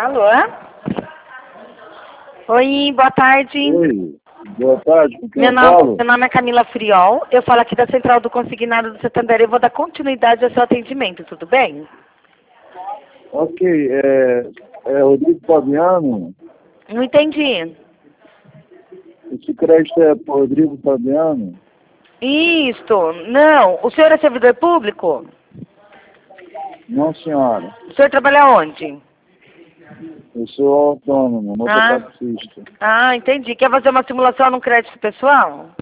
Alô? Oi, boa tarde. Oi, boa tarde. Com quem Meu eu falo? nome é Camila Friol. Eu falo aqui da Central do Consignado do Santander e vou dar continuidade ao seu atendimento, tudo bem? Ok, é Rodrigo Fabiano. Não entendi. Esse crédito é para Rodrigo Fabiano? Isto, não. O senhor é servidor público? Não, senhora. O senhor trabalha onde? Eu sou autônomo, mototaxista. Ah, entendi. Quer fazer uma simulação no crédito pessoal?